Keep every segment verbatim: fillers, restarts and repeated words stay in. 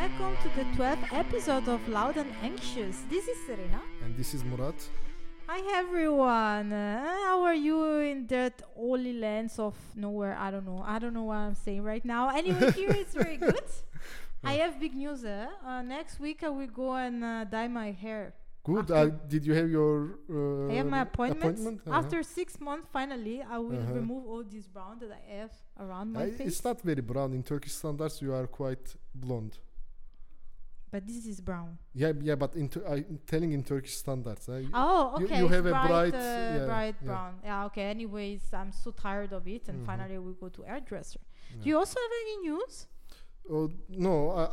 welcome to the twelfth episode of Loud and Anxious. This is Serena. And this is Murat. Hi everyone. Uh, how are you in that holy lands of nowhere? I don't know. I don't know what I'm saying right now. Anyway, here it's very good. I have big news. Eh? Uh, next week I will go and uh, dye my hair. Good. Uh, did you have your uh, I have my appointments. appointment? Uh-huh. After six months, finally, I will Uh-huh. remove all this brown that I have around my Uh, face. it's not very brown. In Turkish standards, you are quite blonde. But this is brown. Yeah, yeah, but in tu- I'm telling in Turkish standards. Uh, y- Oh, you- okay. you it's have a bright, bright, uh, yeah, bright yeah. brown. Yeah, okay. Anyways, I'm so tired of it, and Mhm. finally we go to hairdresser. Yeah. Do you also have any news? Oh, no, I,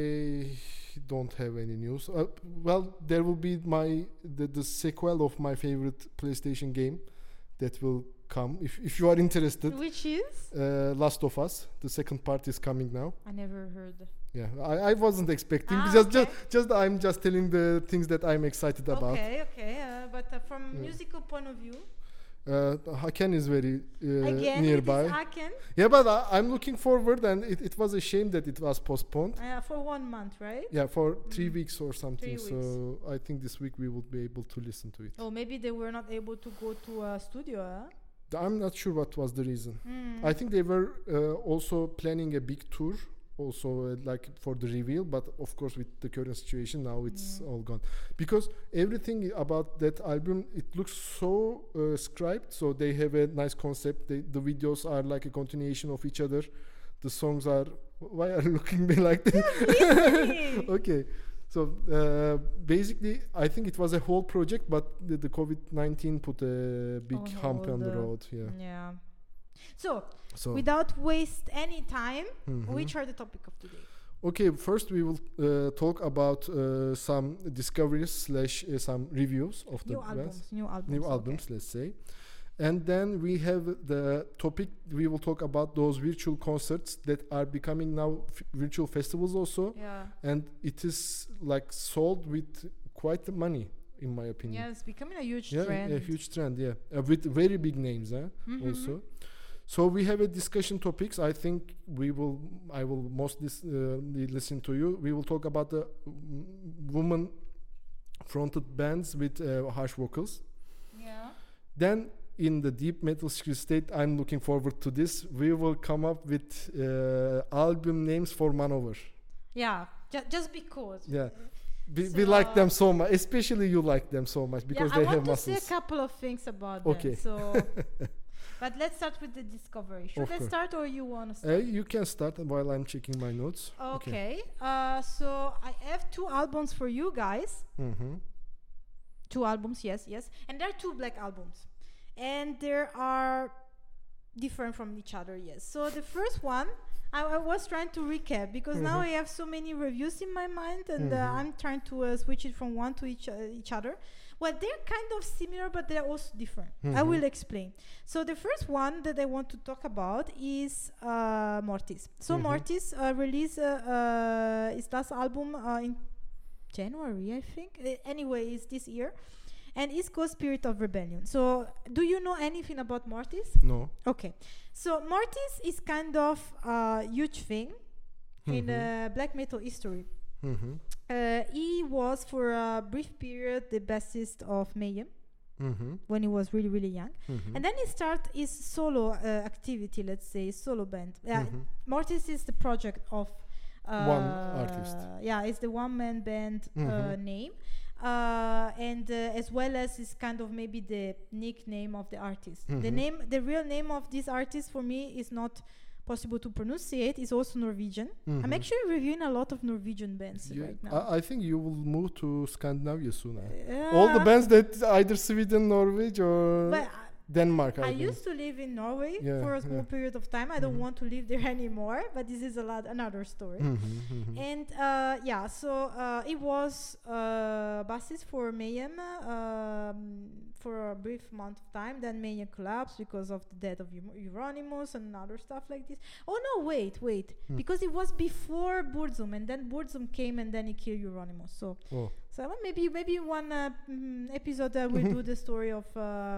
I don't have any news. Uh, well, there will be my the, the sequel of my favorite PlayStation game that will come. If if you are interested, Which is? uh, Last of Us. The second part is coming now. I never heard. Yeah, I, I wasn't expecting. Ah, just, okay. just, just I'm just telling the things that I'm excited about. Okay, okay. Uh, but uh, from Yeah. musical point of view, Uh, Haken is very uh, again, nearby. it is Haken Yeah, but I, I'm looking forward, and it, it was a shame that it was postponed. uh, for one month, right? Yeah, for three Mm. weeks or something. Three So I think this week we will be able to listen to it. Oh, maybe they were not able to go to a studio. Huh? I'm not sure what was the reason. Mm. I think they were uh, also planning a big tour, also uh, like for the reveal. But of course, with the current situation now, it's Yeah. all gone. Because everything about that album, it looks so uh, scribed. So they have a nice concept. They, the videos are like a continuation of each other. The songs are. Why are you looking at me like that? Listening. Okay. So uh, basically, I think it was a whole project, but the, the COVID nineteen put a big On hump on the hold, uh, road. Yeah. Yeah. So, So. without waste any time, Mhm. which are the topic of today? Okay, first we will uh, talk about uh, some discoveries slash uh, some reviews of the New bands, albums. New albums. new okay. albums, let's say, and then we have the topic. We will talk about those virtual concerts that are becoming now f- virtual festivals also, Yeah. and it is like sold with quite the money, in my opinion. Yeah, it's becoming a huge Yeah, trend. a huge trend. Yeah, uh, with very big names, eh, Mhm. also. So we have a discussion topics. I think we will. I will mostly uh, listen to you. We will talk about the mm, woman-fronted bands with uh, harsh vocals. Yeah. Then in the deep metal state, I'm looking forward to this. We will come up with uh, album names for Manover. Yeah. Ju- just because. Yeah. We, we like them so much. Especially you like them so much because yeah, they I have want to muscles. say a couple of things about Okay. them. So, but let's start with the discovery. Should Of I course. start or you want to Uh, start? you can start while I'm checking my notes. Okay. Uh, so I have two albums for you guys. Mm-hmm. Two albums, yes, yes, and they're two black albums, and they are different from each other. Yes. So the first one, I, I was trying to recap because now Mhm. I have so many reviews in my mind, and uh, Mhm. I'm trying to uh, switch it from one to each uh, each other. Well, they're kind of similar, but they're also different. I Mhm. will explain. So the first one that I want to talk about is uh, Mortis. So Mhm. Mortis uh, released uh, uh, his last album uh, in January, I think. Uh, anyway, it's this year, and it's called Spirit of Rebellion. So, do you know anything about Mortis? No. Okay, so Mortis is kind of a huge thing in Mhm. uh, black metal history. Mm-hmm. Uh, he was for a brief period the bassist of Mayhem Mm-hmm. when he was really really young, Mm-hmm. and then he started his solo uh, activity. Let's say solo band. Uh, Mhm. Mortis is the project of uh, One artist. Yeah, it's the one man band uh, Mhm. name, uh, and uh, as well as is kind of maybe the nickname of the artist. The Mhm. name, the real name of this artist for me is not possible to pronunciate. It's also Norwegian. I'm Mhm. actually reviewing a lot of Norwegian bands You- right now. I, I think you will move to Scandinavia soon. eh? Uh, All the bands that either Sweden, Norway, or But Denmark. I, I think. used to live in Norway Yeah, for a small yeah. period of time. I don't Mhm. want to live there anymore, but this is a lot another story. Mhm, mhm. And uh, yeah, so uh, it was uh, bassist for Mayhem um, for a brief amount of time. Then Mania collapsed because of the death of Eu- Euronymous and other stuff like this. Oh no, wait, wait, Hmm. because it was before Burzum, and then Burzum came and then he killed Euronymous. So, Oh. so uh, maybe maybe one uh, mm, episode uh, we'll do the story of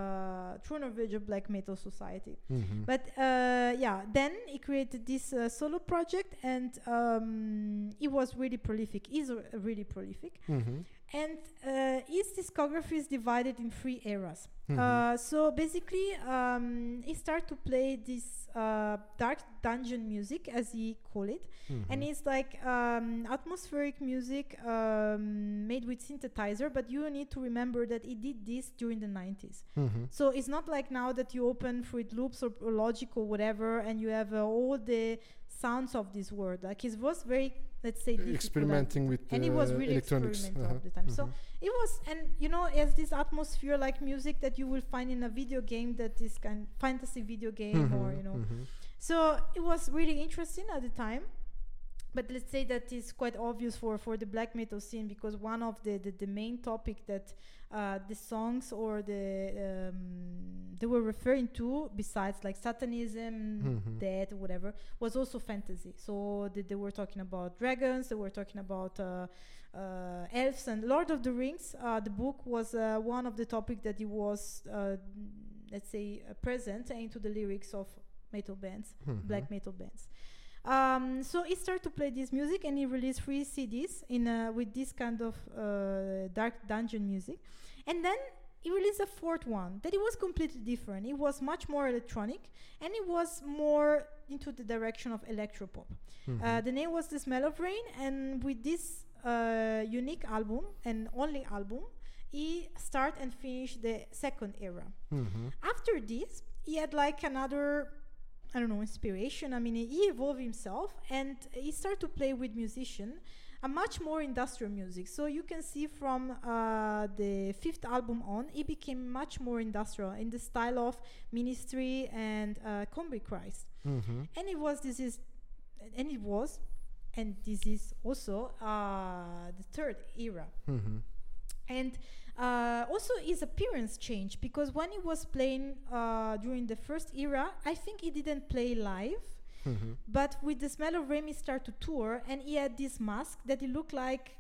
uh, True Norwegian Black Metal Society. Mhm. But uh, yeah, then he created this uh, solo project, and um, he was really prolific. He's uh, really prolific, Mhm. and uh, his discography is divided in three eras. Mhm. Uh, so basically, um, he started to play this uh, dark dungeon music, as he call it, and Mhm. it's like um, atmospheric music um, made with synthesizer. But you need to remember that he did this during the nineties. Mhm. So it's not like now that you open Fruit Loops or, or Logic or whatever, and you have uh, all the sounds of this world. Like it was very, let's say, difficult at Experimenting the with time. And it was uh, really electronics. experimental Uh-huh. at the time. So Mhm. it was, and you know, as this atmosphere like music that you will find in a video game, that is kind fantasy video game, or Mhm. you know. Mhm. So it was really interesting at the time. But let's say that is quite obvious for, for the black metal scene, because one of the, the, the main topic that uh, the songs or the um, they were referring to, besides like Satanism, Mhm. death, whatever, was also fantasy. So they, they were talking about dragons, they were talking about uh, uh, elves, and Lord of the Rings. Uh, the book was uh, one of the topic that it was, uh, let's say, uh, present into the lyrics of metal bands, Mhm. black metal bands. Um, so he started to play this music, and he released three C Ds in uh, with this kind of uh, dark dungeon music, and then he released a fourth one that it was completely different. It was much more electronic, and it was more into the direction of electropop. Mhm. Uh, the name was The Smell of Rain, and with this uh, unique album and only album, he start and finish the second era. Mhm. After this, he had like another, I don't know, inspiration. I mean, he evolved himself, and he started to play with musician, a much more industrial music. So you can see from uh, the fifth album on, he became much more industrial in the style of Ministry and uh, Combi Christ. Mhm. And it was this is, and it was, and this is also uh, the third era. Mhm. And uh, also his appearance changed, because when he was playing uh, during the first era, I think he didn't play live, Mhm. but with The Smell of Rain he started to tour, and he had this mask that he looked like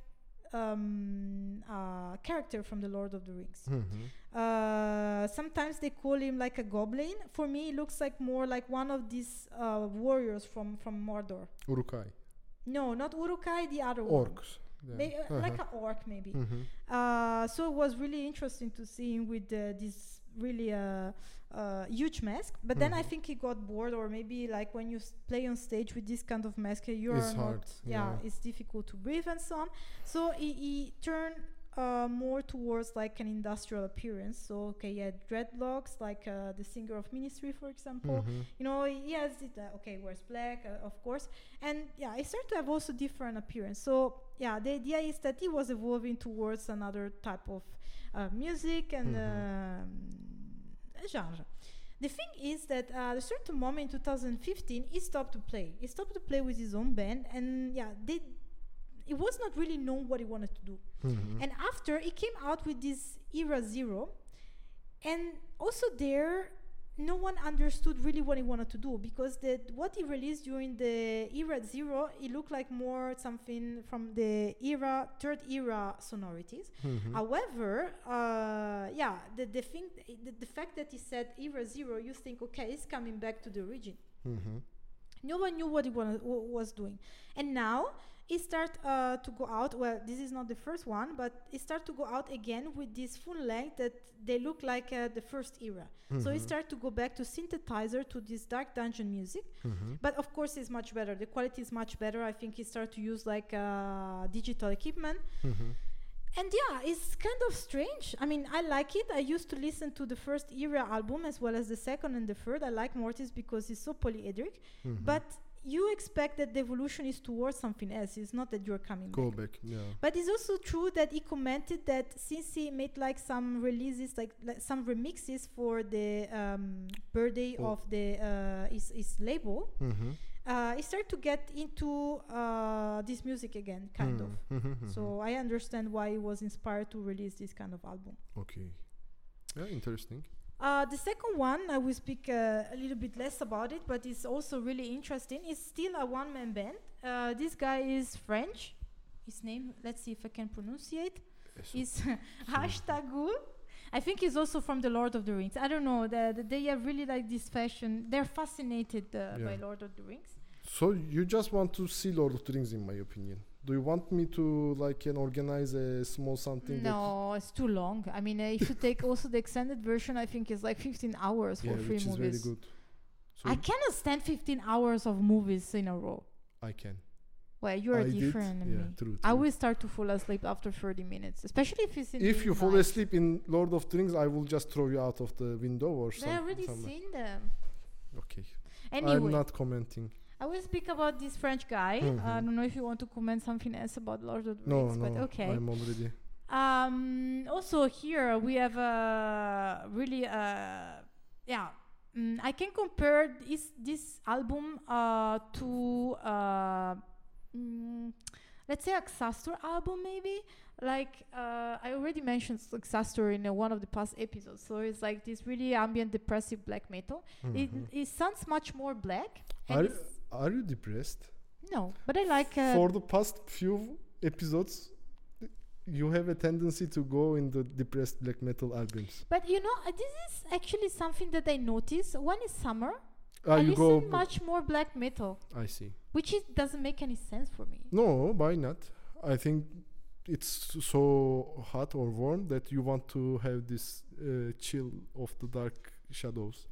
um, a character from the Lord of the Rings. Mhm. Uh, sometimes they call him like a goblin. For me, he looks like more like one of these uh, warriors from, from Mordor. Urukai. No, not Uruk-hai, the other one. Orcs. Yeah. May- uh, Uh-huh. like an orc maybe. Mhm. Uh, so it was really interesting to see him with uh, this really uh, uh, huge mask. But then I Mhm. think he got bored, or maybe like when you s- play on stage with this kind of mask, uh, you're It's not, hard, yeah, yeah. it's difficult to breathe and so on. So he, he turned uh, more towards like an industrial appearance. So okay, he had dreadlocks, like uh, the singer of Ministry, for example. Mhm. You know, he has it, uh, okay, wears black, uh, of course. And yeah, he started to have also different appearance. So yeah, the idea is that he was evolving towards another type of uh, music and Mhm. um, genre. The thing is that uh, at a certain moment in two thousand fifteen, he stopped to play. He stopped to play with his own band, and yeah, they, it was not really known what he wanted to do. Mhm. And after, he came out with this Era Zero, and also there, no one understood really what he wanted to do, because the what he released during the Era Zero, it looked like more something from the era third era sonorities. Mhm. However, uh, yeah, the the thing, the, the fact that he said Era Zero, you think, okay, he's coming back to the origin. Mhm. No one knew what he wanna, w- was doing, and now he start uh, to go out. Well, this is not the first one, but he start to go out again with this full length that they look like uh, the first era. So he Mhm. start to go back to synthesizer, to this dark dungeon music. Mhm. But of course, it's much better. The quality is much better. I think he start to use like uh, digital equipment. Mhm. And yeah, it's kind of strange. I mean, I like it. I used to listen to the first era album as well as the second and the third. I like Mortis because it's so polyedric. Mhm. But you expect that the evolution is towards something else. It's not that you're coming Go back. back. Yeah. But it's also true that he commented that since he made like some releases, like, like some remixes for the um, birthday Oh. of the uh, his, his label, Mhm. uh, he started to get into uh, this music again, kind of. Mhm. Mhm. So I understand why he was inspired to release this kind of album. Okay. Yeah, interesting. Uh, the second one, I will speak uh, a little bit less about it, but it's also really interesting. It's still a one-man band. Uh, this guy is French. His name, let's see if I can pronounce it. Is Hashtagul. I think he's also from the Lord of the Rings. I don't know. The, the, they have really like this fashion. They're fascinated uh, Yeah. by Lord of the Rings. So you just want to see Lord of the Rings, in my opinion. Do you want me to like can organize a small something? No, it's too long. I mean, uh, if you take also the extended version, I think it's like fifteen hours That, for yeah, three which is movies. very good. So I cannot stand fifteen hours of movies in a row. I can. Well, you're I did. different than Yeah, me. true, I true. will start to fall asleep after thirty minutes, especially if it's in If the you fall night. asleep in Lord of the Rings, I will just throw you out of the window or I something. already seen them. Okay. Anyway, I'm not commenting. I will speak about this French guy. Mhm. I don't know if you want to comment something else about Lord of the No, Rings, no. but okay. I'm already. Um, also here we have a really uh, yeah. Mm, I can compare this this album uh, to uh, mm, let's say Xastor album maybe. Like uh, I already mentioned Xastor in uh, one of the past episodes. So it's like this really ambient, depressive black metal. It Mhm. it sounds much more black. and Are, it's- are you depressed? no, but I like. Uh, For the past few episodes, you have a tendency to go in the depressed black metal albums. but you know, uh, this is actually something that I noticed. When it's summer, Ah, I you listen go. much more black metal, I see. which is, doesn't make any sense for me. No, why not? I think it's so hot or warm that you want to have this uh, chill of the dark shadows.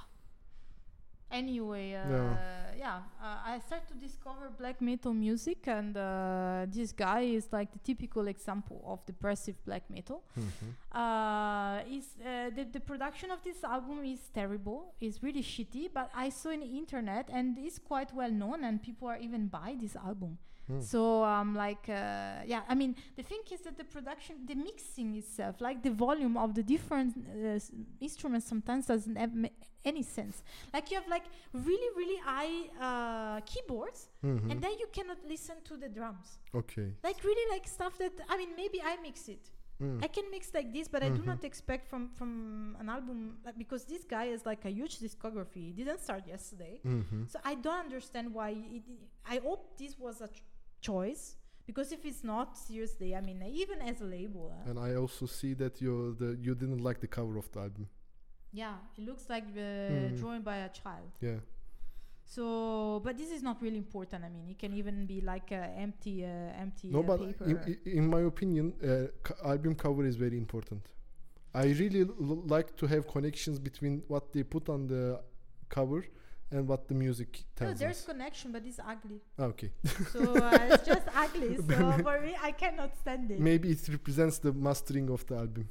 Anyway, uh, Yeah. yeah, uh, I started to discover black metal music, and uh, this guy is like the typical example of depressive black metal. Uh, is uh, the the production of this album is terrible. It's really shitty, but I saw in the internet, and it's quite well known, and people are even buy this album. Hmm. So um, like uh, yeah, I mean the thing is that the production, the mixing itself, like the volume of the different uh, s- instruments, sometimes doesn't have ma- any sense. Like you have like really really high uh, keyboards, Mhm. and then you cannot listen to the drums. Okay. Like really like stuff that I mean maybe I mix it. Mm. I can mix like this, but I do Mhm. not expect from from an album like, because this guy has like a huge discography. He didn't start yesterday, Mhm. so I don't understand why. It, I hope this was a ch- choice, because if it's not, seriously, I mean, even as a label, uh, And I also see that you the you didn't like the cover of the album. yeah, it looks like uh, Mm. drawn by a child. Yeah. So, but this is not really important. I mean, it can even be like uh, empty, uh, empty No, uh, but paper. in, i- in my opinion, uh, co- album cover is very important. I really l- like to have connections between what they put on the cover and what the music no, tells there's us. connection, but it's ugly. Ah, okay. So uh, it's just ugly. So for me, I cannot stand it. Maybe it represents the mastering of the album.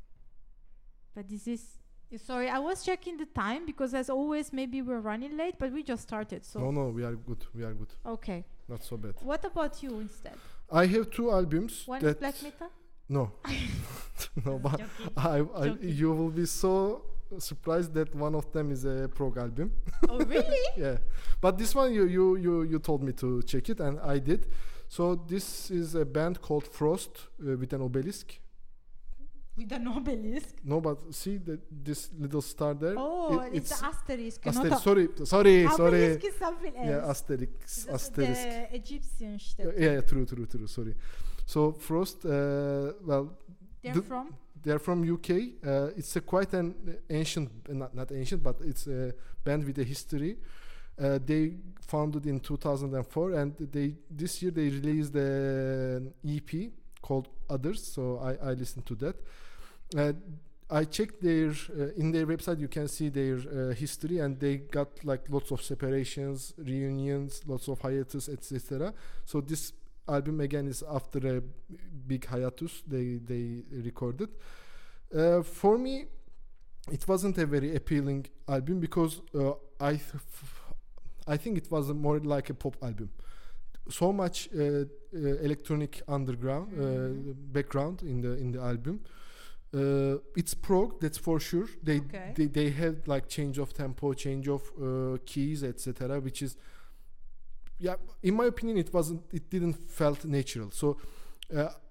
But this is. Sorry, I was checking the time because, as always, maybe we're running late, but we just started. So No, no, we are good. We are good. okay. Not so bad. What about you instead? I have two albums. One is that black metal. No, no, but Joking. I, I, Joking. you will be so surprised that one of them is a prog album. Oh, really? Yeah, but this one you you you you told me to check it, and I did. So this is a band called Frost uh, with an obelisk. With an obelisk. No, but see the, this little star there. Oh, It- it's, the asterisk. not Asterix. a- Sorry, sorry, sorry. Obelisk is something else. Yeah, Asterix, This is Asterisk. The Egyptian Yeah, shit. yeah, true, true, true. Sorry. So Frost, uh, well, They're the- from? they're from U K. Uh, it's a quite an ancient, uh, not not ancient, but it's a band with a history. Uh, they founded in two thousand four, and they this year they released an E P called Others. So I, I listened to that. Uh, I checked their uh, in their website. You can see their uh, history, and they got like lots of separations, reunions, lots of hiatus, et cetera. So this album again is after a big hiatus they they recorded. Uh, for me, it wasn't a very appealing album because uh, I th- f- I think it was more like a pop album. So much uh, uh, electronic underground uh, Mhm. background in the in the album. Uh, it's prog, that's for sure. They Okay. they they have like change of tempo, change of uh, keys, et cetera, which is yeah, in my opinion, it wasn't. It didn't felt natural. So uh,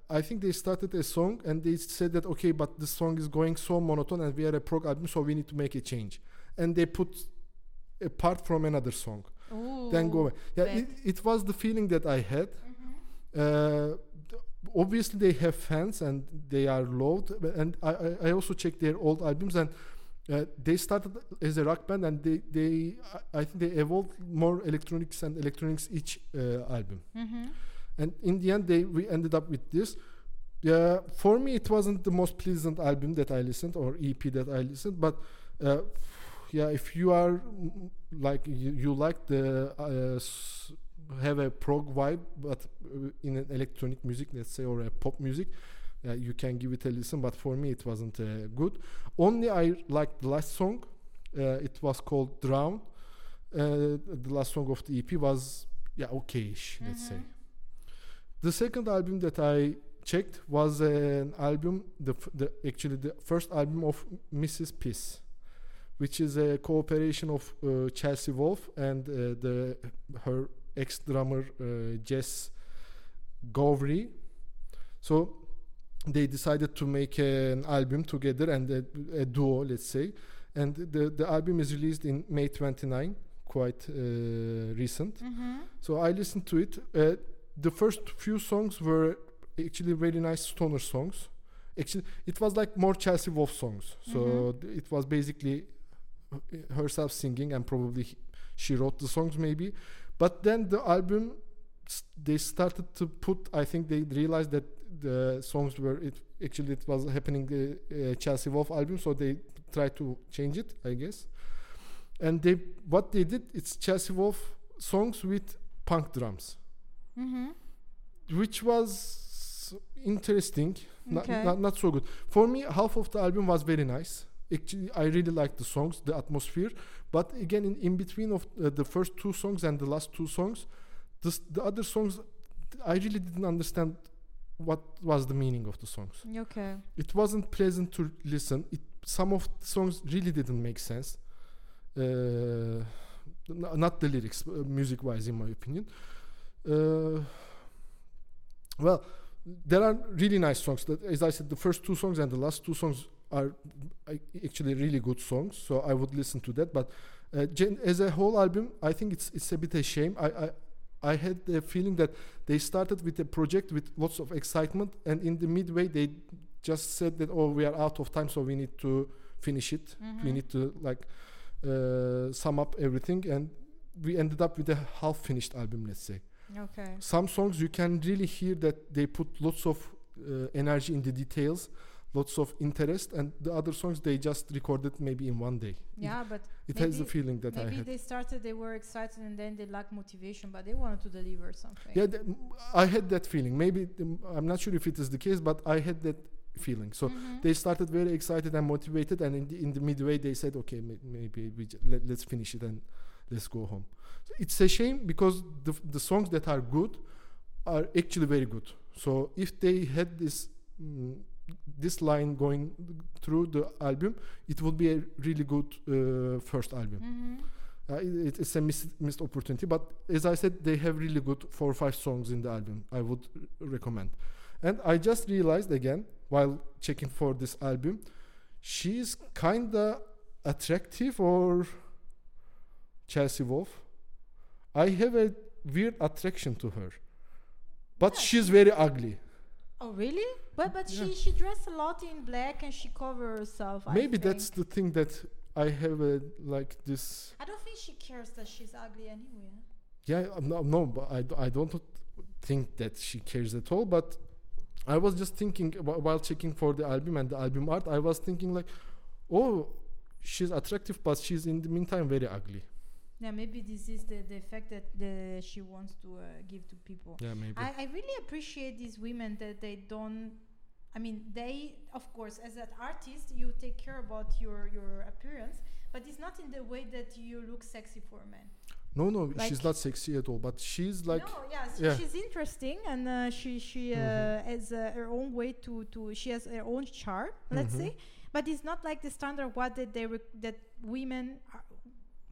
I think they started a song and they said that okay, but this song is going so monotone and we are a prog album, so we need to make a change. And they put a part from another song. Ooh, Then go away. Yeah, bad. it, it was the feeling that I had. Mhm. Uh, obviously they have fans and they are loved, and I, I, I also checked their old albums, and uh, they started as a rock band, and they, they I, I think they evolved more electronics and electronics each uh, album. Mhm. And in the end they we ended up with this. Yeah, for me it wasn't the most pleasant album that I listened, or E P that I listened, but uh, yeah, if you are mm, like you, you like the uh, s- have a prog vibe, but uh, in an electronic music, let's say, or a pop music, uh, you can give it a listen. But for me, it wasn't uh, good. Only I liked the last song. Uh, it was called Drown. Uh, the last song of the E P was yeah okay-ish, let's say. Mhm. The second album that I checked was an album, the, f- the actually the first album of Missus Peace, which is a cooperation of uh, Chelsea Wolfe and uh, the her ex drummer uh, Jess Gowrie. So they decided to make an album together, and a, a duo, let's say. And the the album is released in May twenty-ninth, quite uh, recent. Mhm. So I listened to it. Uh, the first few songs were actually very nice stoner songs. Actually, it was like more Chelsea Wolfe songs. So Mhm. th- it was basically uh, herself singing, and probably he- she wrote the songs maybe. But then the album, s- they started to put. I think they realized that the songs were it actually it was happening the uh, Chelsea Wolfe album, so they tried to change it, I guess. And they what they did, it's Chelsea Wolfe songs with punk drums, Mhm. which was interesting. Not, Okay. not not so good for me. Half of the album was very nice. Actually, I really liked the songs, the atmosphere. But again, in, in between of uh, the first two songs and the last two songs, this, the other songs, I really didn't understand what was the meaning of the songs. Okay. It wasn't pleasant to listen. It, some of the songs really didn't make sense. Uh, n- not the lyrics, uh, music-wise, in my opinion. Uh, well, there are really nice songs. That, as I said, the first two songs and the last two songs are I, actually really good songs. So I would listen to that. But uh, gen- as a whole album, I think it's it's a bit a shame. I, I I had the feeling that they started with a project with lots of excitement, and in the midway they just said that oh, we are out of time, so we need to finish it. We Mhm. need to like uh, sum up everything, and we ended up with a half-finished album, let's say. Okay. Some songs you can really hear that they put lots of uh, energy in the details, lots of interest, and the other songs they just recorded maybe in one day. Yeah, but It has the maybe- feeling that I maybe had. they started, they were excited, and then they lacked motivation, but they wanted to deliver something. Yeah, th- m- I had that feeling. Maybe um, I'm not sure if it is the case, but I had that feeling. So Mhm. they started very excited and motivated, and in the, in the midway they said, okay, may- maybe we j- let, let's finish it and let's go home. So it's a shame because the f- the songs that are good are actually very good. So if they had this mm, this line going through the album, it would be a really good uh, first album. Mhm. Uh, it, it's a missed, missed opportunity, but as I said, they have really good four or five songs in the album. I would r- recommend. And I just realized again while checking for this album, she's kinda attractive, or Chelsea Wolfe. I have a weird attraction to her, but Yeah, she's very ugly. Oh, really? But but Yeah. she she dressed a lot in black and she covered herself. I Maybe think. that's the thing that I have a, like this. I don't think she cares that she's ugly anyway. Yeah, uh, no, no, but I, d- I don't think that she cares at all. But I was just thinking wh- while checking for the album and the album art, I was thinking like, oh, she's attractive, but she's in the meantime very ugly. Yeah, maybe this is the, the effect that the, she wants to uh, give to people. Yeah, maybe. I, I really appreciate these women that they don't. I mean, they, of course, as an artist, you take care about your, your appearance, but it's not in the way that you look sexy for a man. no, no, like- she's not sexy at all. But she's like, no, yeah, so yeah. she's interesting, and uh, she she uh, Mhm. has uh, her own way to, to she has her own charm, let's Mhm. say, but it's not like the standard what that they rec- that women are,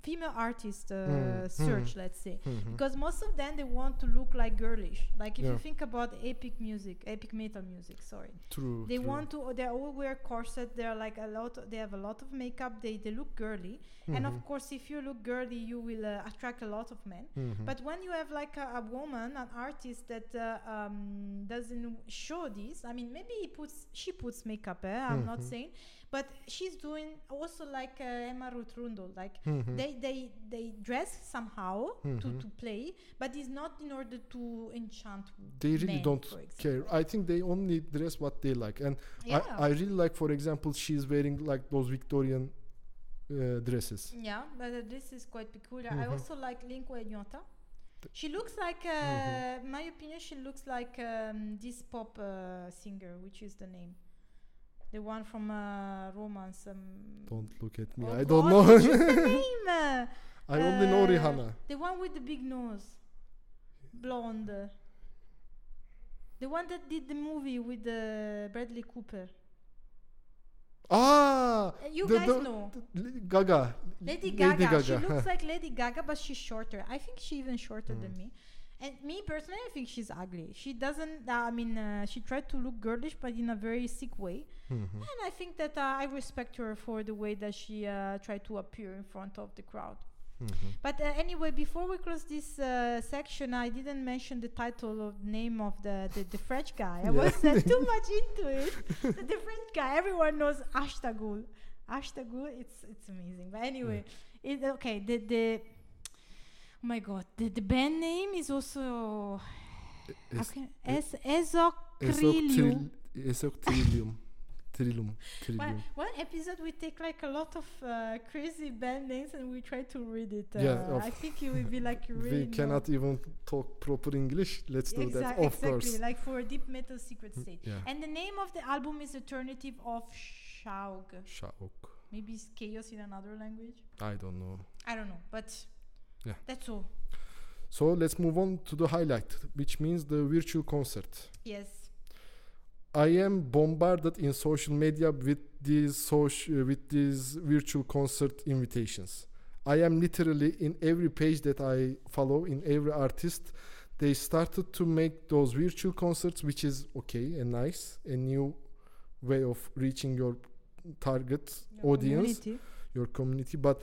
female artist uh, Mm, search, mm. let's say, Mhm. because most of them they want to look like girlish. Like if Yeah. you think about epic music, epic metal music, sorry, True. they true. want to. They all wear corset. They're like a lot. They have a lot of makeup. They they look girly, and of Mhm. course, if you look girly, you will uh, attract a lot of men. Mhm. But when you have like a, a woman, an artist that uh, um, doesn't show this, I mean, maybe he puts, she puts makeup. Eh? I'm not Mhm. saying, but she's doing also like uh, Emma Ruth Rundle. Like Mhm. they they they dress somehow to Mhm. to play, but it's not in order to enchant. They really men, don't for care. example. I think they only dress what they like, and Yeah. I, I really like, for example, she's wearing like those Victorian uh, dresses. Yeah, but uh, this is quite peculiar. I Mhm. also like Linko Ignota. She looks like, uh, Mhm. my opinion, she looks like um, this pop uh, singer, which is the name, the one from uh, Romance. Um, Don't look at me. oh I don't God, know. which is the name? Uh, I only know uh, Rihanna. The one with the big nose, blonde. The one that did the movie with uh, Bradley Cooper. Ah, Uh, you the- guys the- know. the- Gaga. Lady Lady Gaga. Gaga. She looks like Lady Gaga, but she's shorter. I think she's even shorter Mm. than me. And me personally, I think she's ugly. She doesn't. Uh, I mean, uh, she tried to look girlish, but in a very sick way. Mhm. And I think that uh, I respect her for the way that she uh, tried to appear in front of the crowd. Mhm. But uh, anyway, before we close this uh, section, I didn't mention the title of name of the the, the French guy. I Yeah. was uh, too much into it. the, the French guy, everyone knows Ashtagul. Ashtagul, it's it's amazing. But anyway, it, okay. The the oh my god, the, the band name is also Es- okay. e- Es Esochrilium. Esoctril- Esoctrillium. Trillium. One, Trillium. one episode we take like a lot of uh, crazy band names and we try to read it. Uh, Yeah, of- I think it will be like you really We know. cannot even talk proper English. Let's do that, Exact- of exactly, course. like for a deep metal secret state. Yeah. And the name of the album is Alternative of Shaug. Shaok. Maybe it's chaos in another language. I don't know. I don't know, but Yeah. that's all. So let's move on to the highlight, which means the virtual concert. Yes. I am bombarded in social media with these social, with these virtual concert invitations. I am literally in every page that I follow, in every artist. They started to make those virtual concerts, which is okay and nice, a new way of reaching your target Your audience, community. your community. But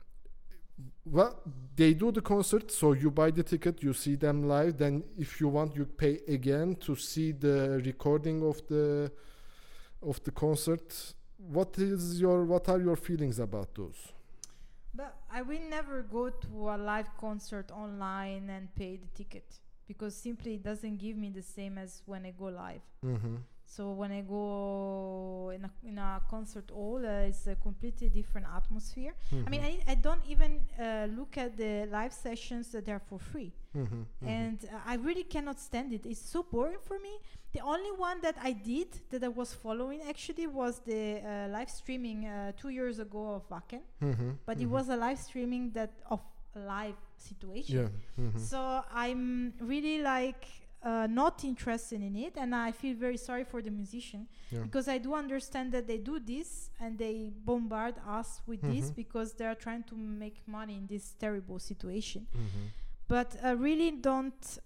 well, they do the concert, so you buy the ticket, you see them live. Then, if you want, you pay again to see the recording of the of the concert. What is your what are your feelings about those? But I will never go to a live concert online and pay the ticket because simply it doesn't give me the same as when I go live. Mm-hmm. So when I go in a, in a concert hall, uh, it's a completely different atmosphere. I mean, I, I don't even uh, look at the live sessions that are for free. Mm-hmm. And uh, I really cannot stand it. It's so boring for me. The only one that I did, that I was following actually, was the uh, live streaming uh, two years ago of Wacken. Mm-hmm. But it was a live streaming that of a live situation. Yeah. Mm-hmm. So I'm really like uh, not interested in it, and I feel very sorry for the musician Yeah. because I do understand that they do this and they bombard us with this Mhm. because they are trying to make money in this terrible situation. Mm-hmm. But I really don't.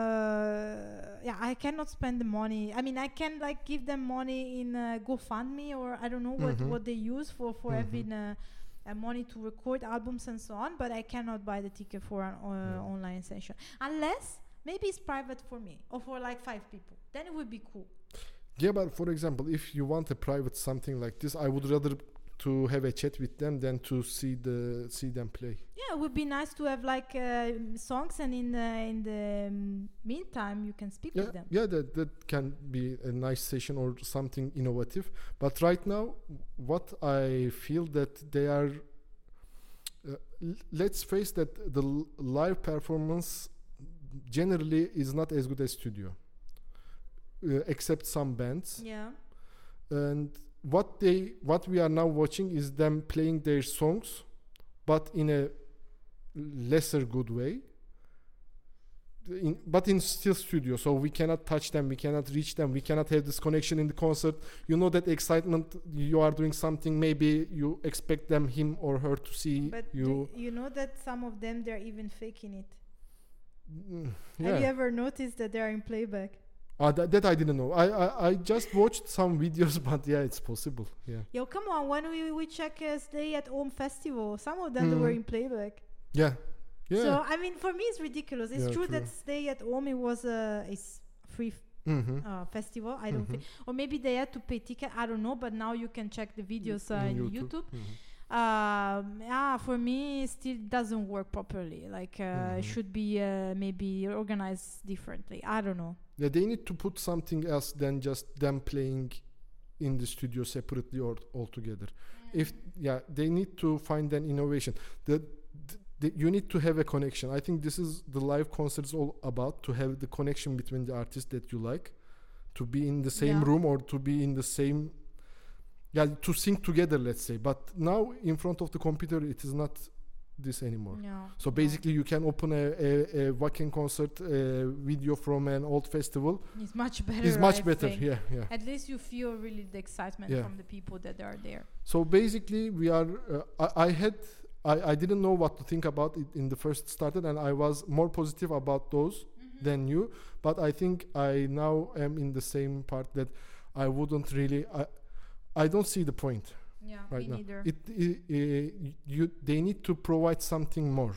Uh, yeah, I cannot spend the money. I mean, I can like give them money in uh, GoFundMe or I don't know what Mhm. what they use for for Mhm. having uh, uh, money to record albums and so on. But I cannot buy the ticket for an uh, Yeah. online session unless maybe it's private for me or for like five people. Then it would be cool. Yeah, but for example, if you want a private something like this, I would rather to have a chat with them than to see the see them play. Yeah, it would be nice to have like uh, songs, and in uh, in the um, meantime, you can speak Yeah, with them. yeah, that that can be a nice session or something innovative. But right now, what I feel that they are. Uh, l- let's face that the l- live performance generally is not as good as studio, uh, except some bands. Yeah. And what they what we are now watching is them playing their songs, but in a lesser good way. in, but in still studio, so we cannot touch them, we cannot reach them, we cannot have this connection in the concert. You know that excitement, you are doing something, maybe you expect them, him or her, to see But you. do you know that some of them they're even faking it. Mm, Have you yeah. ever noticed that they are in playback? Uh, that, that I didn't know. I, I I just watched some videos, but yeah, it's possible. Yeah. Yo, come on! When we we check uh, Stay at Home festival, some of them they were Mm. in playback. Yeah. Yeah. So I mean, for me, it's ridiculous. It's Yeah, true, true. that Stay at Home it was a it's free f- mm-hmm. uh, festival. I don't Mhm. think, or maybe they had to pay ticket. I don't know. But now you can check the videos uh, In in YouTube. Mhm. Um, yeah, for me, it still doesn't work properly. Like uh, Mhm. it should be uh, maybe organized differently. I don't know. Yeah, they need to put something else than just them playing in the studio separately or altogether. If yeah, they need to find an innovation. The, the, the you need to have a connection. I think this is the live concerts all about, to have the connection between the artists that you like, to be in the same Yeah. room or to be in the same, yeah, to sing together, let's say. But now in front of the computer, it is not this anymore. No. So no. basically, you can open a, a, a Wacken concert uh, video from an old festival. It's much better. It's much I better. think. Yeah, yeah. At least you feel really the excitement Yeah. from the people that are there. So basically, we are. Uh, I, I had. I, I didn't know what to think about it in the first started, and I was more positive about those than you. But I think I now am in the same part that I wouldn't really. I, I don't see the point Yeah, right me now. neither. It, it, uh, you they need to provide something more.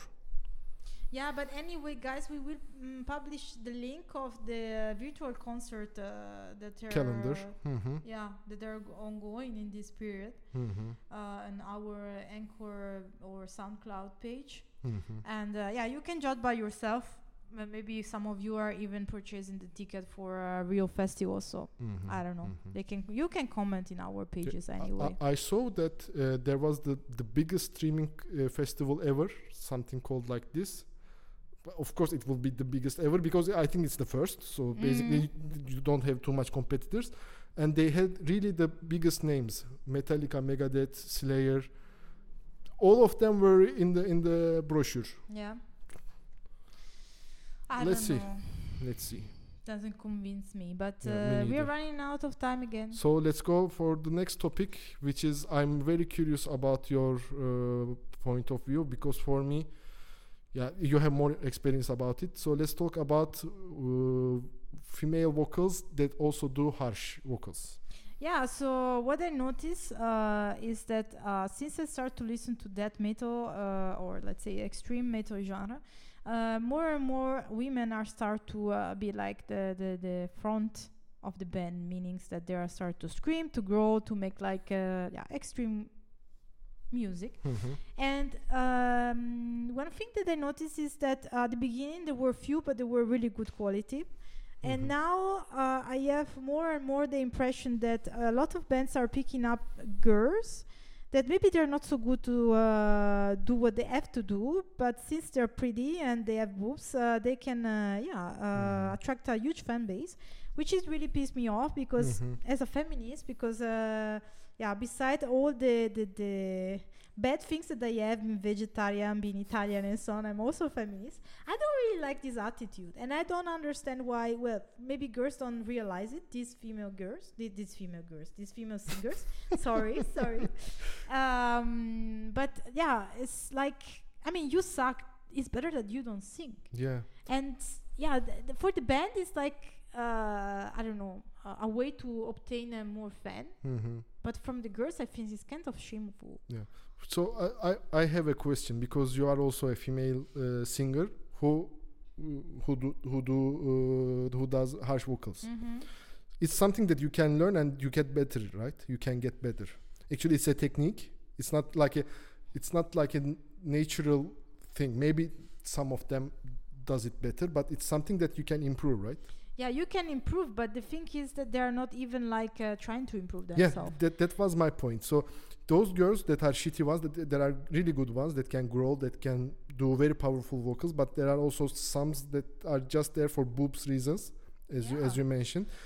Yeah, but anyway, guys, we will mm, publish the link of the virtual concert uh, that are Calendar. Mm-hmm. yeah, that are go- ongoing in this period Mm-hmm. uh, on our Anchor or SoundCloud page. Mm-hmm. And uh, yeah, you can judge by yourself. M- Maybe some of you are even purchasing the ticket for a real festival. So Mm-hmm. I don't know. Mm-hmm. They can. You can comment in our pages I- anyway. I, I saw that uh, there was the, the biggest streaming uh, festival ever, something called like this. But of course, it will be the biggest ever because I think it's the first. So basically, Mm. you, you don't have too much competitors. And they had really the biggest names: Metallica, Megadeth, Slayer. All of them were in the in the brochure. Yeah. I Let's don't see. know. Let's see. Doesn't convince me, but Yeah, me uh, we're neither. running out of time again. So let's go for the next topic, which is I'm very curious about your uh, point of view, because for me, yeah, you have more experience about it. So let's talk about uh, female vocals that also do harsh vocals. Yeah, so what I notice uh, is that uh, since I start to listen to death metal uh, or let's say extreme metal genre, uh, more and more women are start to uh, be like the, the, the front of the band, meaning that they are start to scream, to grow, to make like uh, yeah, extreme music. Mm-hmm. And um, one thing that I noticed is that uh, at the beginning there were few, but they were really good quality. And Mhm. now uh, I have more and more the impression that a lot of bands are picking up girls that maybe they're not so good to uh, do what they have to do, but since they're pretty and they have boobs, uh, they can uh, yeah uh, Mhm. attract a huge fan base, which is really pissed me off because Mhm. as a feminist, because uh, yeah, beside all the, the the bad things that I have, being vegetarian, being Italian, and so on, I'm also feminist. I don't really like this attitude, and I don't understand why. Well, maybe girls don't realize it. These female girls, th- these female girls, these female singers. sorry, sorry. Um, but yeah, it's like, I mean, you suck. It's better that you don't sing. Yeah. And yeah, th- th- for the band, it's like uh, I don't know, uh, a way to obtain a more fan. Mm-hmm. But from the girls, I think it's kind of shameful. So I, I, I have a question, because you are also a female uh, singer who who do who do uh, who does harsh vocals. Mm-hmm. It's something that you can learn and you get better, right? You can get better. Actually, it's a technique. It's not like a it's not like a n- natural thing. Maybe some of them does it better, but it's something that you can improve, right? Yeah, you can improve, but the thing is that they are not even like uh, trying to improve Yeah, themselves. that that was my point. So those girls that are shitty ones, that there are really good ones that can grow, that can do very powerful vocals, but there are also some that are just there for boobs reasons, as you as Yeah. you mentioned.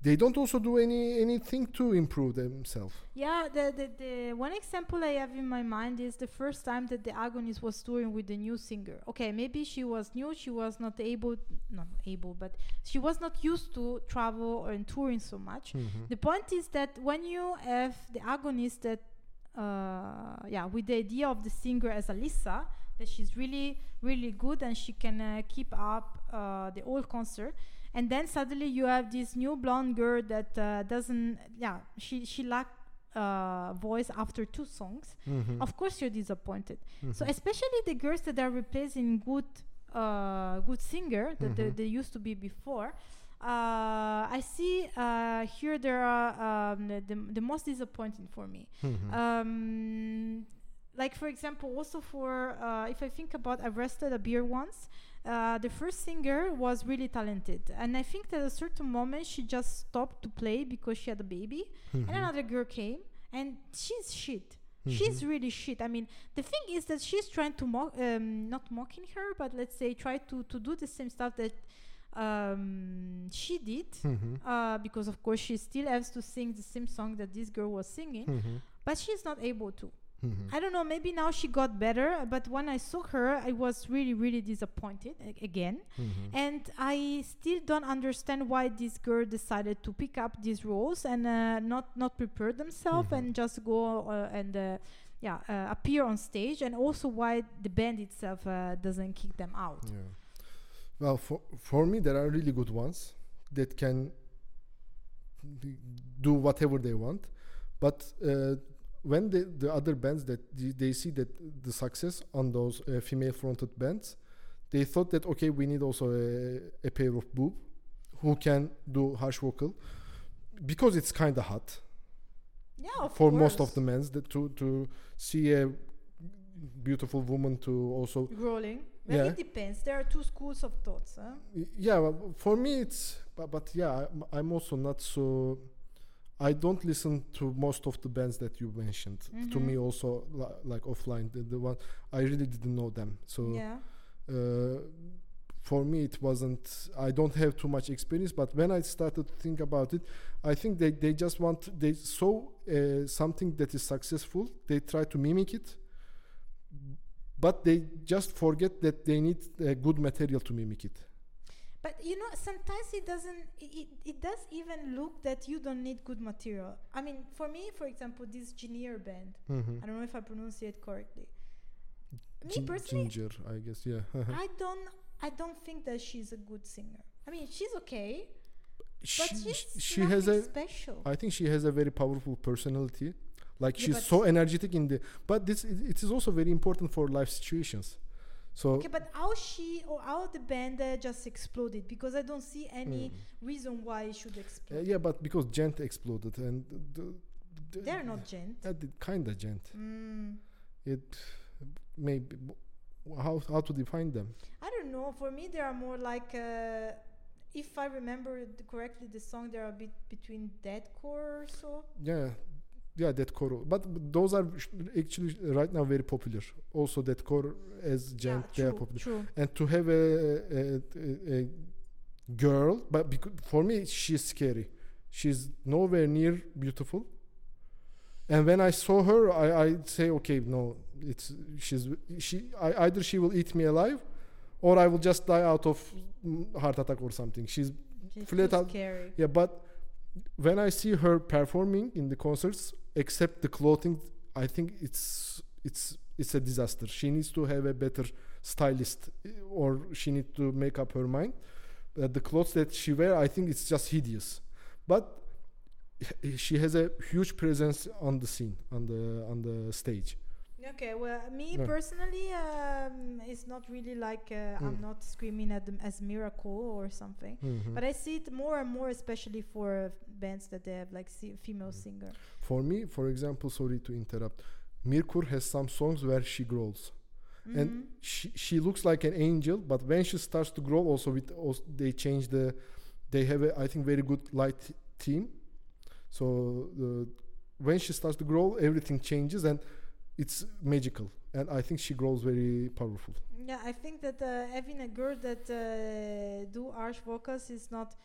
they don't also do any anything to improve themselves. Yeah, the, the the one example I have in my mind is the first time that the Agonist was touring with the new singer. Okay, maybe she was new, she was not able, not able, but she was not used to travel and touring so much. Mhm. The point is that when you have the Agonist that, uh, yeah, with the idea of the singer as Alyssa, that she's really, really good and she can uh, keep up uh, the whole concert. And then suddenly you have this new blonde girl that uh, doesn't, yeah, she she lacked uh, voice after two songs. Mhm. Of course, you're disappointed. So Mhm. especially the girls that are replacing good, uh, good singer that they, Mhm. they used to be before. Uh, I see uh, here there are um, the, the the most disappointing for me. Mhm. Um, like for example, also for uh, if I think about Arrested a Beer once. Uh, the first singer was really talented, and I think that at a certain moment she just stopped to play because she had a baby, Mhm. and another girl came, and she's shit. She's Mhm. really shit. I mean, the thing is that she's trying to mock, um, not mocking her, but let's say try to to do the same stuff that um, she did, Mhm. uh, because of course she still has to sing the same song that this girl was singing, Mhm. but she's not able to. Mhm. I don't know, maybe now she got better, but when I saw her, I was really, really disappointed a- again. Mhm. And I still don't understand why this girl decided to pick up these roles and uh, not not prepare themselves Mhm. and just go uh, and uh, yeah uh, appear on stage, and also why the band itself uh, doesn't kick them out. Yeah. Well, for for me, there are really good ones that can d- do whatever they want, but uh, when the the other bands that the- they see that the success on those uh, female-fronted bands, they thought that okay, we need also a, a pair of boob who can do harsh vocal because it's kind of hot Yeah, of for course. most of the men that to to see a beautiful woman to also Rolling. Well, Yeah. it depends. There are two schools of thoughts. Huh? Y- yeah, well, for me it's but, but yeah, I'm, I'm also not so I don't listen to most of the bands that you mentioned. To me Mhm. also li- like offline the, the one I really didn't know them, so Yeah. uh, for me it wasn't I don't have too much experience, but when I started to think about it, I think they, they just want they saw uh, something that is successful, they try to mimic it, but they just forget that they need uh, good material to mimic it. But you know, sometimes it doesn't. It, it, it does even look that you don't need good material. I mean, for me, for example, this Gineer band. Mhm. I don't know if I pronounce it correctly. Me Gin- personally, ginger, I guess, yeah. I don't. I don't think that she's a good singer. I mean, she's okay, but she, she's she nothing has a special. I think she has a very powerful personality. Like Yeah, she's but- so energetic in the but this it, it is also very important for life situations. So Okay, but how she or how the band uh, just exploded? Because I don't see any reason why it should uh, explode. yeah, but because Gent exploded and the, the, They're not gent. uh, the kind of Gent. Mm. It maybe how how to define them? I don't know. For me, they are more like, uh, if I remember it correctly, the song they are a bit between deathcore or so. Yeah, yeah, that core. But those are sh- actually right now very popular. Also, that core as Gent, they yeah, are true, popular. true. And to have a, a, a, a girl, but because for me she's scary. She's nowhere near beautiful. And when I saw her, I I say, okay, no, it's she's she. I, either she will eat me alive, or I will just die out of mm, heart attack or something. She's She's flat too out- scary. yeah, but when I see her performing in the concerts, except the clothing, I think it's it's it's a disaster. She needs to have a better stylist, eh, or she needs to make up her mind. Uh, the clothes that she wear, I think it's just hideous. But she has a huge presence on the scene, on the on the stage. Okay, well, me Yeah. personally, um, it's not really like uh, I'm Mm. not screaming at them as miracle or something. Mhm. But I see it more and more, especially for bands that they have like se- female Mm. singer. For me, for example, sorry to interrupt, Mirkur has some songs where she growls. Mhm. And she, she looks like an angel, but when she starts to grow, also with also they change the they have a I think very good light team, so the, when she starts to grow, everything changes and it's magical, and I think she grows very powerful. Yeah, I think that uh, having a girl that uh, do harsh vocals is not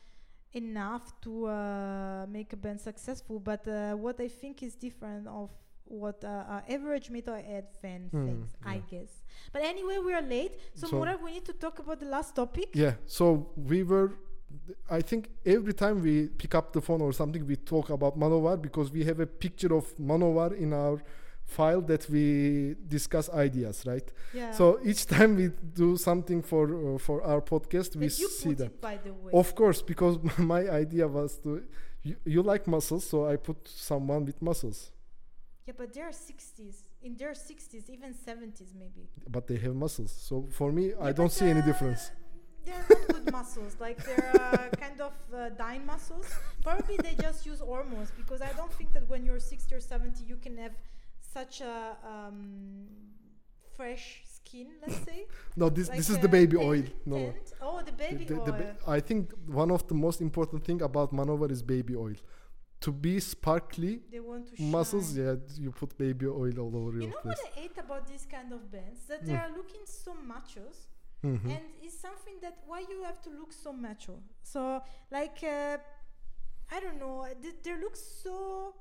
enough to uh, make a band successful. But uh, what I think is different of what uh, uh, average Metalhead fan Hmm, thinks, I yeah. guess. But anyway, we are late. So, So- Murat, we need to talk about the last topic. Yeah. So we were. I think every time we pick up the phone or something, we talk about Manowar because we have a picture of Manowar in our file that we discuss ideas, right? Yeah. So each time we do something for uh, for our podcast, we That you see put them. it, by the way. Of course, because my idea was to you, you like muscles, so I put someone with muscles, Yeah, but they're sixties. In their sixties, even seventies maybe. but they have muscles. So for me, I Yeah, don't but, see any uh, difference. They're not good muscles. Like they're uh, kind of uh, dying muscles. Probably they just use hormones because I don't think that when you're sixty or seventy you can have such a um, fresh skin. Let's say. No, this Like this is a the baby tent- oil. No, tent. Oh, the baby The- the oil. ba- I think one of the most important thing about Manowar is baby oil. To be sparkly They want to muscles, shine. yeah, you put baby oil all over You your know face. what I hate about these kind of bands? That they Mm. are looking so machos. Mhm. And it's something that why you have to look so macho. So like uh, I don't know, they, they look so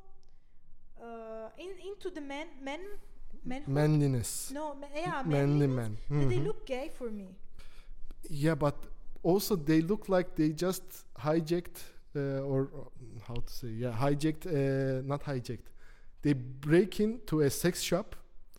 uh, in, into the man men men Manliness. no ma- yeah Manly manliness, man. that they Mhm. look gay for me. Yeah, but also they look like they just hijacked uh, or uh, how to say, yeah, hijacked, uh, not hijacked. They break into a sex shop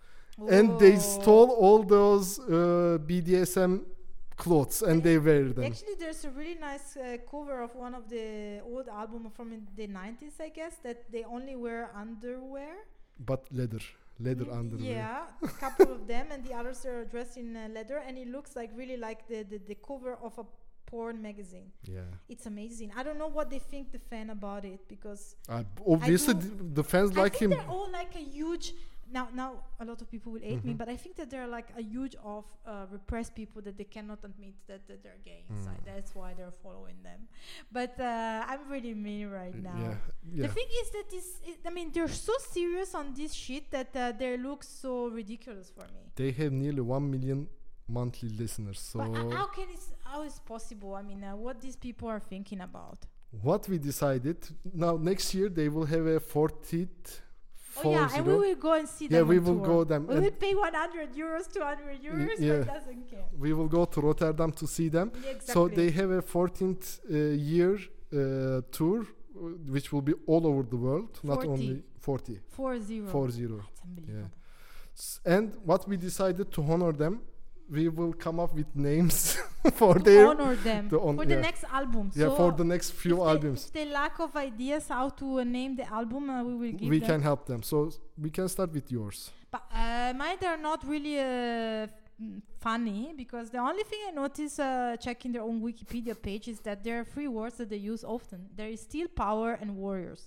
and they Oh. stole all those uh, B D S M clothes and they wear them. Actually, there's a really nice uh, cover of one of the old album from in the nineties, I guess, that they only wear underwear. But leather, leather Mm, underwear. Yeah, a couple of them, and the others are dressed in uh, leather, and it looks like really like the, the, the cover of a porn magazine. Yeah. It's amazing. I don't know what they think the fan about it because Uh, obviously, do- th- the fans I like think him. they're all like a huge. Now, now a lot of people will hate me, Mhm. but I think that they're like a huge of uh, repressed people that they cannot admit that, that they're gay inside. Mm. That's why they're following them. But uh, I'm really mean right now. Yeah, The yeah. thing is that this, I I mean, they're so serious on this shit that uh, they look so ridiculous for me. They have nearly one million monthly listeners. So But uh, how can it? How is possible? I mean, uh, what these people are thinking about? what we decided now, next year they will have a fortieth. Oh yeah, and we will go and see Yeah, them. we on will tour. go them We and- will pay one hundred euros, two hundred euros. yeah. But doesn't care. We will go to Rotterdam to see them. Yeah, exactly. So they have a fourteenth uh, year uh, tour, uh, which will be all over the world, not forty. only forty, four zero. four zero. That's unbelievable. S- And what we decided to honor them, we will come up with names for To their honor them the on- for the yeah. next album. yeah so for the next if few they, albums. If they lack of ideas how to uh, name the album, uh, we will give We them. can help them. So s- we can start with yours. But uh, mine are not really uh, f- funny because the only thing I notice uh, checking their own Wikipedia page is that there are three words that they use often. There is steel, power, and warriors.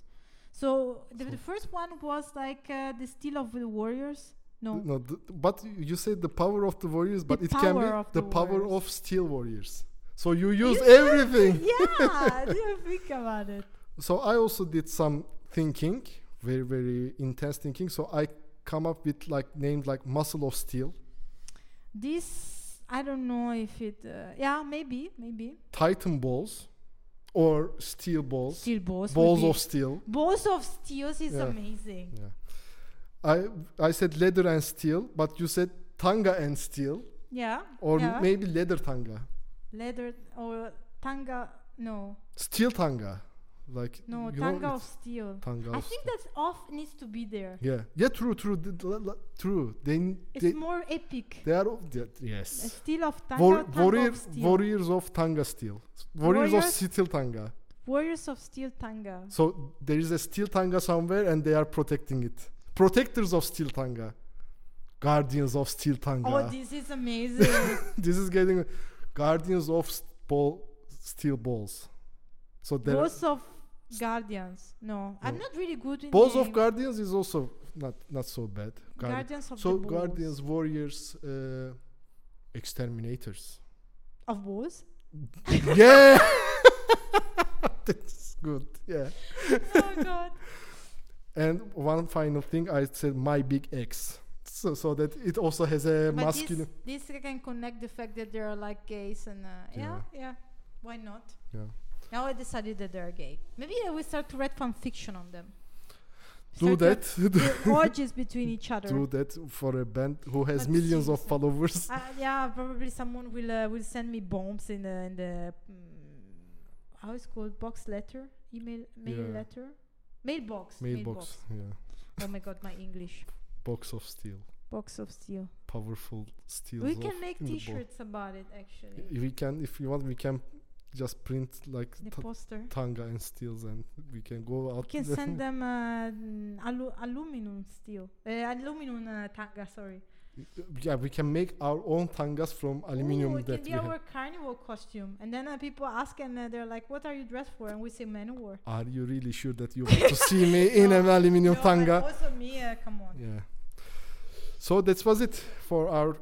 So the, the first one was like uh, the steel of the warriors. No, No, th- but you said the power of the warriors, but The it can be power of the, the power warriors. of steel warriors. So you use You everything. yeah, I didn't think about it. So I also did some thinking, very very intense thinking. So I come up with like names like muscle of steel, This I don't know if it. Uh, yeah, maybe, maybe Titan balls, or steel balls, steel balls. would balls be- of steel. balls of steels is Yeah. amazing. Yeah. I I said leather and steel, but you said tanga and steel, Yeah. or yeah. maybe leather tanga, leather or tanga. No, steel tanga, like no, you tanga know, of steel. tanga. I of think steel. that's off needs to be there. Yeah, yeah, true, true, th- th- l- l- true. They n- It's they, more epic. they are of- yeah, A yes. steel of tanga, War, tanga warrior, of steel. warriors of tanga steel, warriors, Warriors- of steel tanga. Warriors of steel tanga. So there is a steel tanga somewhere, and they are protecting it. Protectors of steel tanga, guardians of steel tanga. Oh, this is amazing. This is getting guardians of st- ball, steel balls. So there, Balls of guardians. No, I'm No. not really good in balls of name. guardians is also not not so bad. Guardi- Guardians of so the balls. guardians, warriors, uh, exterminators. of balls. Yeah, that's good. Yeah. Oh god. And one final thing, I said my big X, so so that it also has a But masculine. this, this can connect the fact that there are like gays and uh, yeah, Yeah. yeah, why not? Yeah. Now I decided that they're gay. Maybe I will start to write fan fiction on them. Do Start to that. have the orgies between each other. Do that for a band who has But millions of seriously. followers. Uh, yeah, probably someone will uh, will send me bombs in the in the mm, how is it called, box letter, email mail Yeah. letter, mailbox. Mailbox. Yeah. Oh my god, my English. Box of steel. Box of steel. Powerful steel. We can make T-shirts about it actually. We can, if you want, we can just print like The ta- poster. tanga and steels, and we can go We out. can send them uh, mm, alu- aluminum steel. Uh, aluminum uh, tanga. Sorry. Yeah, we can make our own tangas from aluminium Ooh, it that can we be have. our carnival costume, and then uh, people ask, and uh, they're like, "What are you dressed for?" And we say, "Manowar." Are you really sure that you want to see me in an aluminium No, tanga? and also me. Uh, come on. Yeah. So that was it for our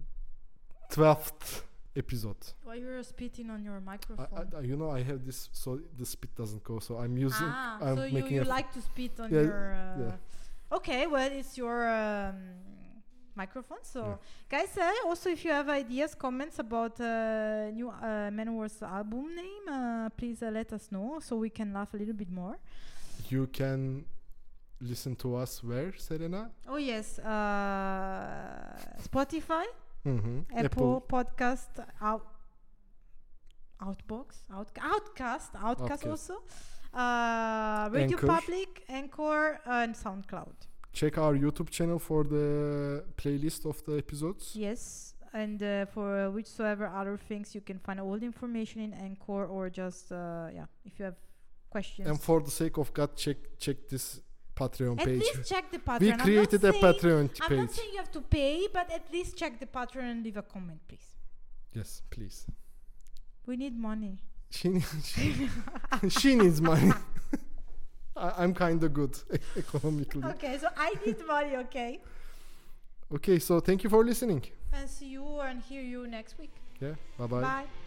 twelfth episode. Why you're spitting on your I, microphone? I, you know, I have this, so the spit doesn't go. So I'm using. ah, I'm so you, making you a f- like to spit on Yeah, your. Uh, yeah. Okay, well, it's your um, microphone. So, Yeah. guys, uh, also if you have ideas, comments about uh, new uh, Manowar's album name, uh, please uh, let us know so we can laugh a little bit more. You can listen to us where, Serena? Oh yes, uh, Spotify, Mm-hmm. Apple, Podcast, out, Outbox, out, Outcast, Outcast Outcast. also, uh, Radio Anchor. Public, Anchor, and SoundCloud. Check our YouTube channel for the playlist of the episodes. Yes, and uh, for uh, whichsoever other things, you can find all the information in Anchor, or just uh, yeah, if you have questions. And for the sake of God, check check this Patreon at page. least check the Patreon. We I'm not created a saying- Patreon I'm page. not saying you have to pay, but at least check the Patreon and leave a comment, please. Yes, please. We need money. She needs, she, she needs money. I, I'm kind of good e- economically. Okay, so I need money, okay? Okay, so thank you for listening. And see you and hear you next week. Yeah, bye-bye. Bye.